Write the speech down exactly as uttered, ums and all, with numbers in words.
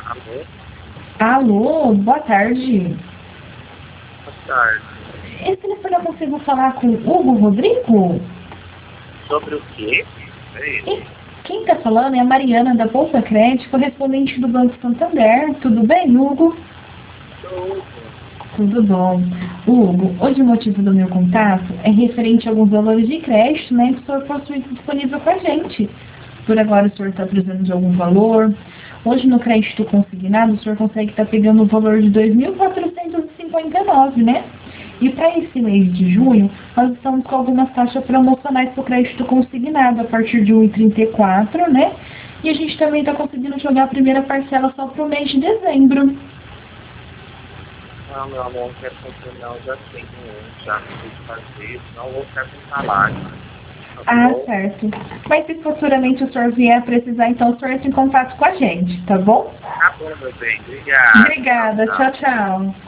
Alô? Alô, boa tarde. Boa tarde. Esse telefone eu consigo falar com Hugo Rodrigo? Sobre o quê? É isso. E quem está falando é a Mariana da Bolsa Crédito, correspondente do Banco Santander. Tudo bem, Hugo? Tudo. Tudo bom. Hugo, hoje o motivo do meu contato é referente a alguns valores de crédito, né, que o senhor possui disponível com a gente. Por agora o senhor está precisando de algum valor. Hoje no crédito consignado o senhor consegue estar pegando o valor de dois mil quatrocentos e cinquenta e nove, né? E para esse mês de junho, nós estamos com algumas taxas promocionais para o crédito consignado a partir de um e trinta e quatro, né? E a gente também está conseguindo jogar a primeira parcela só para o mês de dezembro. Não, meu amor, não quero fazer não, já tenho um, já preciso fazer, senão eu vou ficar sem salário. Tá Ah, bom? certo. Mas se futuramente o senhor vier a precisar, então o senhor entra em contato com a gente, tá bom? Tá bom, meu bem, obrigado. Obrigada. Tchau, tchau.